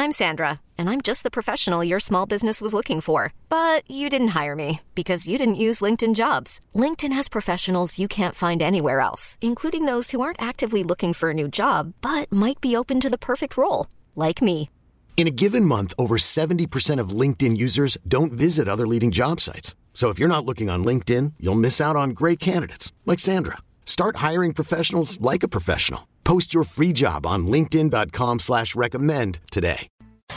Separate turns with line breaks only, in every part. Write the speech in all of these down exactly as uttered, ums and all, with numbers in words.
I'm Sandra, and I'm just the professional your small business was looking for. But you didn't hire me because you didn't use LinkedIn Jobs. LinkedIn has professionals you can't find anywhere else, including those who aren't actively looking for a new job, but might be open to the perfect role, like me.
In a given month, over seventy percent of LinkedIn users don't visit other leading job sites. So if you're not looking on LinkedIn, you'll miss out on great candidates like Sandra. Start hiring professionals like a professional. Post your free job on linkedin.com slash recommend today.
All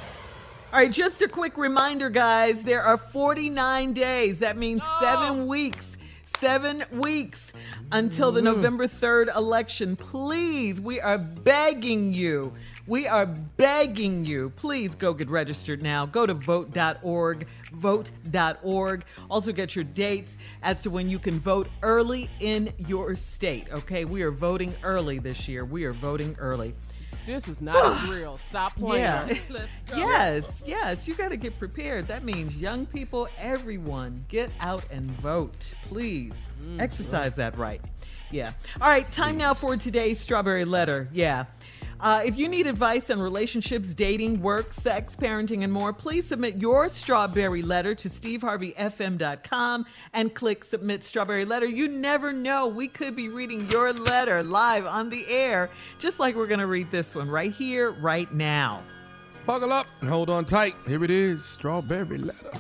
right, just a quick reminder, guys. There are forty-nine days. That means oh. seven weeks. Seven weeks until the November third election. Please, we are begging you. We are begging you. Please go get registered now. Go to vote dot org, vote dot org. Also get your dates as to when you can vote early in your state. Okay, we are voting early this year. We are voting early.
This is not a drill. Stop playing.
Yeah.
Let's go.
Yes, yes. You got to get prepared. That means young people, everyone, get out and vote. Please mm, exercise that right. Yeah. All right. Time now for today's Strawberry Letter. Yeah. Uh, if you need advice on relationships, dating, work, sex, parenting, and more, please submit your Strawberry Letter to steve harvey f m dot com and click Submit Strawberry Letter. You never know. We could be reading your letter live on the air, just like we're going to read this one right here, right now.
Buckle up and hold on tight. Here it is, Strawberry Letter.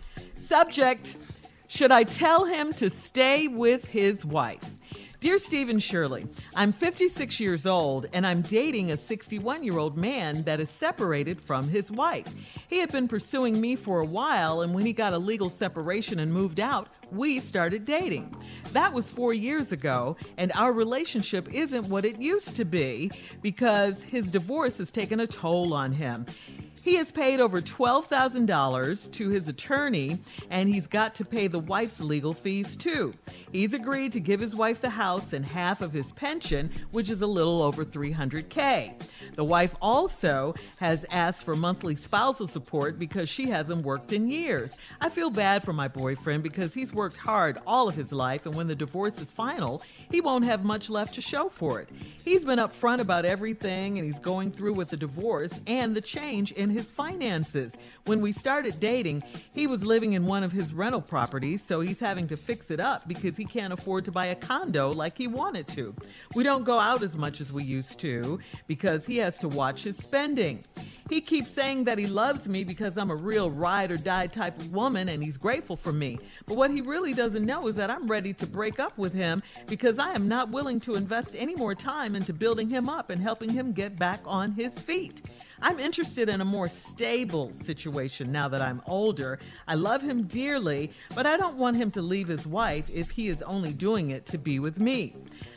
Subject, should I tell him to stay with his wife? Dear Steve and Shirley, I'm fifty-six years old and I'm dating a sixty-one-year-old man that is separated from his wife. He had been pursuing me for a while, and when he got a legal separation and moved out, we started dating. That was four years ago, and our relationship isn't what it used to be because his divorce has taken a toll on him. He has paid over twelve thousand dollars to his attorney, and he's got to pay the wife's legal fees too. He's agreed to give his wife the house and half of his pension, which is a little over three hundred thousand dollars. The wife also has asked for monthly spousal support because she hasn't worked in years. I feel bad for my boyfriend because he's worked hard all of his life, and when the divorce is final, he won't have much left to show for it. He's been upfront about everything, and he's going through with the divorce and the change in his finances. When we started dating, he was living in one of his rental properties, so he's having to fix it up because he can't afford to buy a condo like he wanted to. We don't go out as much as we used to because he has to watch his spending. He keeps saying that he loves me because I'm a real ride or die type of woman and he's grateful for me. But what he really doesn't know is that I'm ready to break up with him because I am not willing to invest any more time into building him up and helping him get back on his feet. I'm interested in a more stable situation now that I'm older. I love him dearly, but I don't want him to leave his wife if he is only doing it to be with me.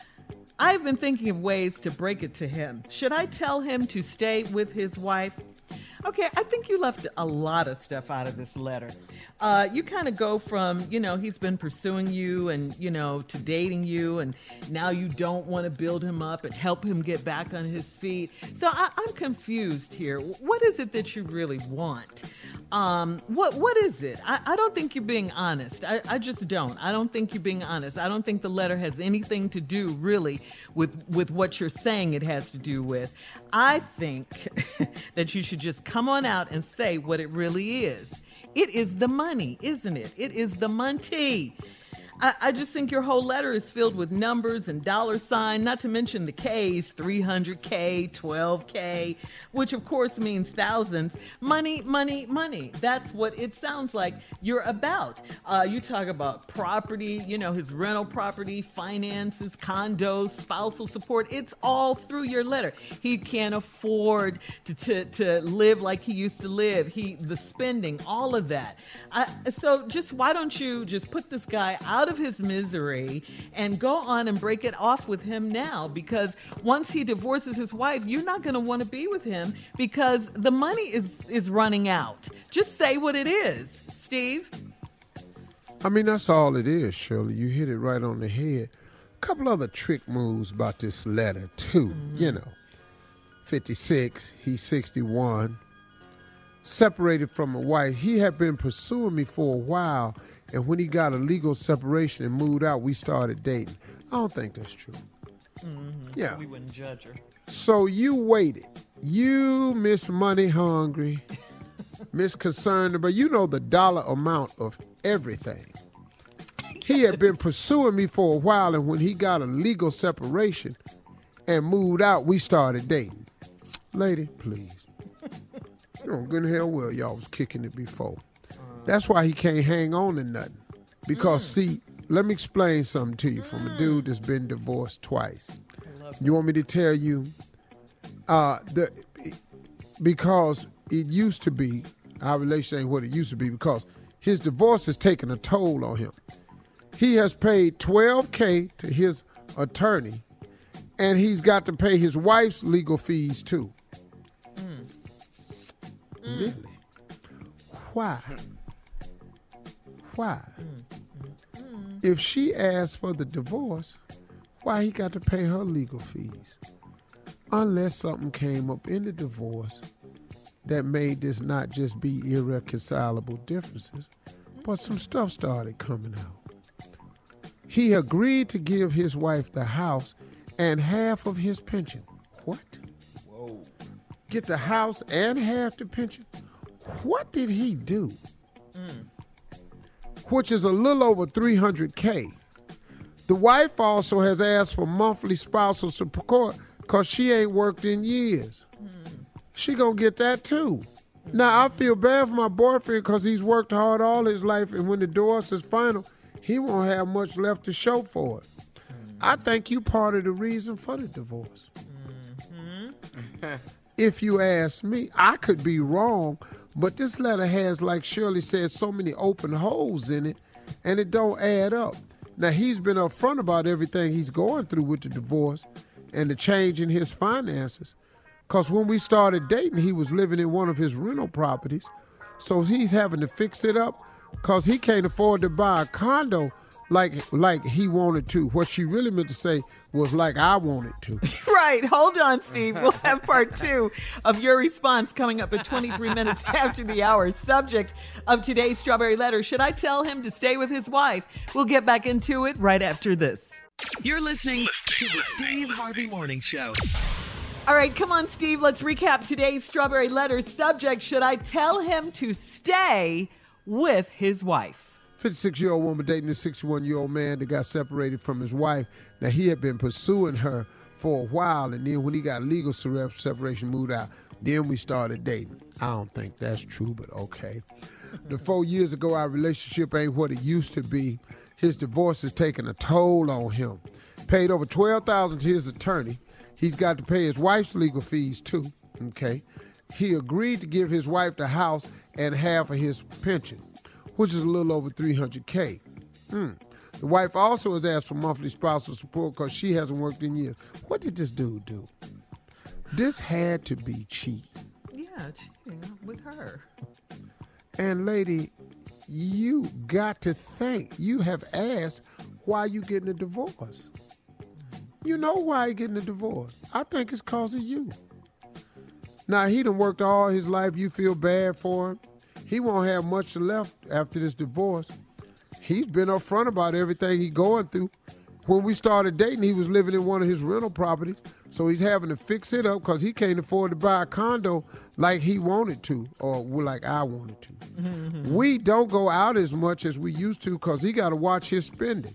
I've been thinking of ways to break it to him. Should I tell him to stay with his wife? Okay, I think you left a lot of stuff out of this letter. Uh, you kind of go from, you know, he's been pursuing you and, you know, to dating you, and now you don't want to build him up and help him get back on his feet. So I, I'm confused here. What is it that you really want? Um, what what is it? I, I don't think you're being honest. I, I just don't. I don't think you're being honest. I don't think the letter has anything to do really with, with what you're saying it has to do with. I think that you should just come on out and say what it really is. It is the money, isn't it? It is the money. I, I just think your whole letter is filled with numbers and dollar sign, not to mention the K's, three hundred K, twelve K, which of course means thousands. Money, money, money. That's what it sounds like you're about. Uh, you talk about property, you know, his rental property, finances, condos, spousal support. It's all through your letter. He can't afford to, to, to live like he used to live. He, the spending, all of that. I, so just why don't you just put this guy out of his misery and go on and break it off with him now, because once he divorces his wife, you're not going to want to be with him because the money is, is running out. Just say what it is. Steve?
I mean, that's all it is, Shirley. You hit it right on the head. A couple other trick moves about this letter, too. Mm-hmm. You know, fifty-six, he's sixty-one. Separated from a wife. He had been pursuing me for a while, and when he got a legal separation and moved out, we started dating. I don't think that's true.
Mm-hmm.
Yeah.
We wouldn't judge her.
So you waited You, Miss Money Hungry, Miss Concerned, but you know the dollar amount of everything. He had been pursuing me for a while, and when he got a legal separation and moved out, we started dating. Lady, please. You know, good and hell well y'all was kicking it before. That's why he can't hang on to nothing. Because, mm. see, let me explain something to you from a dude that's been divorced twice. You want me to tell you? Uh, the because it used to be, our relationship ain't what it used to be, because his divorce has taken a toll on him. He has paid twelve K to his attorney, and he's got to pay his wife's legal fees too. Mm. Mm. Really? Why? Why? Mm. Mm. If she asked for the divorce, why he got to pay her legal fees? Unless something came up in the divorce that made this not just be irreconcilable differences, but some stuff started coming out. He agreed to give his wife the house and half of his pension. What? Whoa. Get the house and half the pension? What did he do? Mm. Which is a little over three hundred K. The wife also has asked for monthly spousal support because she ain't worked in years. Mm. She gonna get that too. Mm. Now, I feel bad for my boyfriend because he's worked hard all his life, and when the divorce is final, he won't have much left to show for it. Mm. I think you part of the reason for the divorce. Mm-hmm. If you ask me, I could be wrong, but this letter has, like Shirley said, so many open holes in it, and it don't add up. Now, he's been upfront about everything he's going through with the divorce and the change in his finances. Because when we started dating, he was living in one of his rental properties, so he's having to fix it up because he can't afford to buy a condo like like he wanted to. What she really meant to say was like I wanted to.
Right. Hold on, Steve. We'll have part two of your response coming up at twenty-three minutes after the hour. Subject of today's Strawberry Letter: should I tell him to stay with his wife? We'll get back into it right after this.
You're listening to the Steve Harvey Morning Show.
All right, come on, Steve. Let's recap today's Strawberry Letter. Subject: should I tell him to stay with his wife?
fifty-six-year-old woman dating a sixty-one-year-old man that got separated from his wife. Now, he had been pursuing her for a while, and then when he got legal separation, moved out. Then we started dating. I don't think that's true, but okay. The four years ago, our relationship ain't what it used to be. His divorce has taken a toll on him. Paid over twelve thousand dollars to his attorney. He's got to pay his wife's legal fees, too, okay? He agreed to give his wife the house and half of his pension, which is a little over three hundred K. Mm. The wife also has asked for monthly spousal support because she hasn't worked in years. What did this dude do? This had to be cheating.
Yeah, cheating with her.
And lady, you got to think. You have asked why you getting a divorce. You know why he getting a divorce. I think it's because of you. Now, he done worked all his life. You feel bad for him. He won't have much left after this divorce. He's been upfront about everything he's going through. When we started dating, he was living in one of his rental properties, so he's having to fix it up because he can't afford to buy a condo like he wanted to, or like I wanted to. Mm-hmm. We don't go out as much as we used to because he got to watch his spending.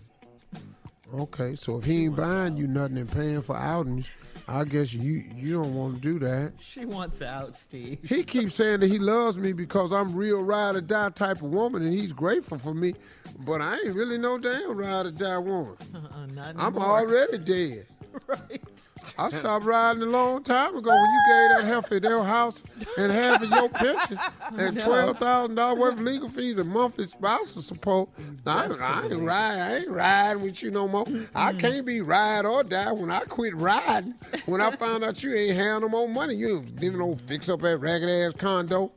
Okay, so if he ain't buying you nothing and paying for outings, I guess you you don't want to do that.
She wants out, Steve.
He keeps saying that he loves me because I'm real ride or die type of woman, and he's grateful for me. But I ain't really no damn ride or die woman. Uh-uh, not anymore. I'm already dead.
Right.
I stopped riding a long time ago when you gave that heifer their house and half of your pension and no. twelve thousand dollars worth of legal fees and monthly spousal support. I, I ain't riding. I ain't riding with you no more. Mm-hmm. I can't be ride or die. When I quit riding, when I found out you ain't have no more money, you didn't know fix up that ragged-ass condo.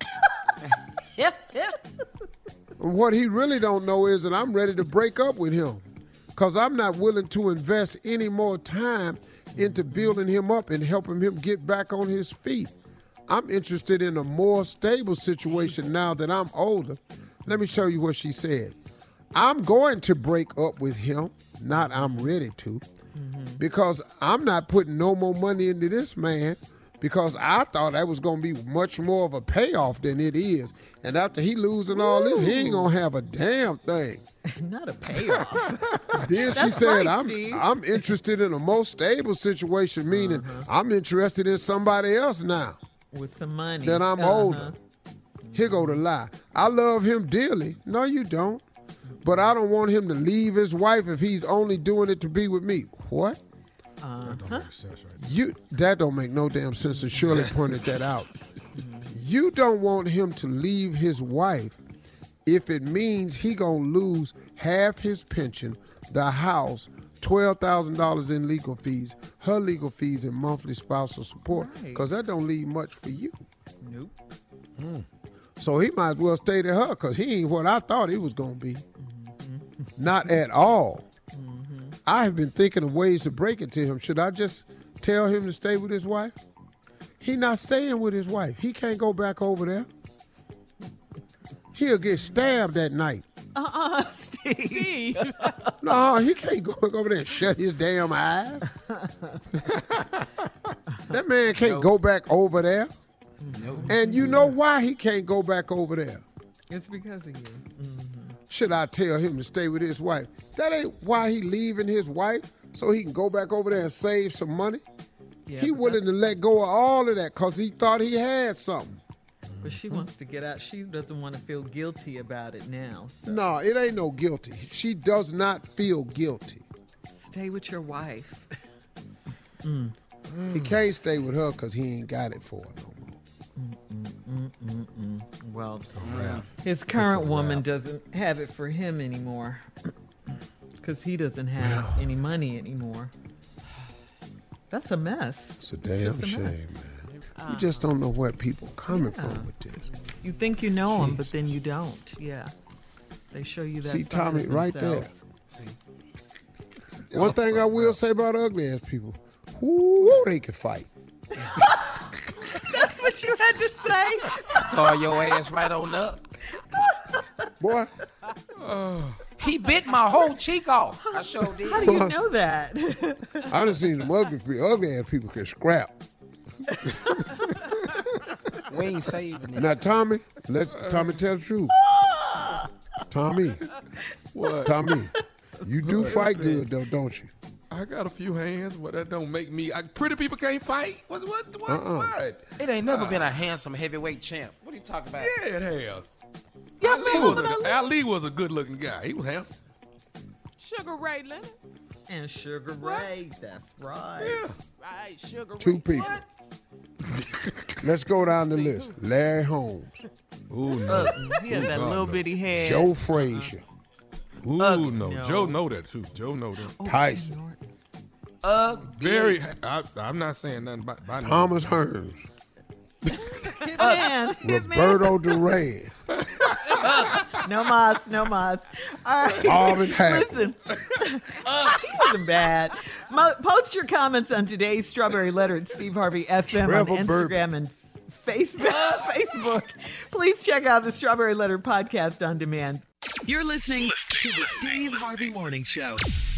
Yep, yep.
What he really don't know is that I'm ready to break up with him because I'm not willing to invest any more time into building him up and helping him get back on his feet. I'm interested in a more stable situation now that I'm older. Let me show you what she said. I'm going to break up with him, not I'm ready to, mm-hmm. because I'm not putting no more money into this man because I thought that was going to be much more of a payoff than it is. And after he losing all this, he ain't going to have a damn thing.
Not a payoff.
Then she
That's
said,
right,
I'm
Steve.
I'm interested in a more stable situation, meaning
Uh-huh.
I'm interested in somebody else now
With some money.
that I'm
Uh-huh.
older. Here go the lie. I love him dearly. No, you don't. But I don't want him to leave his wife if he's only doing it to be with me. What?
That don't make sense right
You that don't make no damn sense, and Shirley pointed that out. You don't want him to leave his wife if it means he gonna lose half his pension, the house, twelve thousand dollars in legal fees, her legal fees, and monthly spousal support,
Right.
because that don't leave much for you.
Nope.
So he might as well stay to her, because he ain't what I thought he was gonna be. Not at all. I have been thinking of ways to break it to him. Should I just tell him to stay with his wife? He not staying with his wife. He can't go back over there. He'll get stabbed that night.
Uh-uh, Steve.
Steve.
No, he can't go back over there and shut his damn eyes. That man can't go back over there. And you know why he can't go back over there.
It's because of you.
Should I tell him to stay with his wife? That ain't why he leaving his wife, so he can go back over there and save some money.
Yeah,
He
but
willing to let go of all of that because he thought he had something.
But she wants to get out. She doesn't want to feel guilty about it now. So
No, it ain't no guilty. She does not feel guilty.
stay with your wife.
He can't stay with her because he ain't got it for her no more.
Well,
wrap.
his current
It's a
woman
wrap.
doesn't have it for him anymore because he doesn't have any money anymore. That's a mess.
It's a damn
It's a
shame,
mess.
man. You just don't know where people coming
Yeah.
from with this.
You think you know them, but
Jeez.
then you don't. Yeah. They show you that
See,
side
Tommy,
of
right there.
themselves.
One thing I will say about ugly ass people, whoo, they can fight.
That's what you had to say?
Star your ass right on up.
Boy,
He bit my whole cheek off. I sure did.
How do you know that?
I done seen some ugly people. Ugly ass people can scrap.
We ain't saving it.
Now, Tommy, let Tommy tell the truth. Tommy,
What?
Tommy, you do fight good though, don't you?
I got a few hands, but that don't make me. I, pretty people can't fight. What? What? What?
Uh-uh.
What?
It ain't never been a handsome heavyweight champ. What are you talking about?
Yeah, it has.
Yeah,
Ali
man,
was,
wasn't
a,
I-
Ali was a good-looking guy. He was handsome.
Sugar Ray Leonard.
And Sugar Ray, that's right.
Yeah.
Right, Sugar
Two
Ray.
people.
What?
Let's go down the list. Larry Holmes,
Ooh no.
He had
Ooh,
that
God,
little
no.
bitty head.
Joe Frazier,
Ooh
Ugly.
no.
No.
Joe know that too. Joe know that.
Oh,
Tyson,
Norton.
Ugh.
Very. I, I'm not saying nothing about, about
Thomas Hearns,
Hitman. Hitman.
Roberto Duran,
No mas, no mas. All right.
Marvin Hagler.
Listen, he wasn't bad. Mo- post your comments on today's Strawberry Letter at Steve Harvey F M on
Trevor
Instagram and Facebook. Facebook. Please check out the Strawberry Letter podcast on demand.
You're listening to the Steve Harvey Morning Show.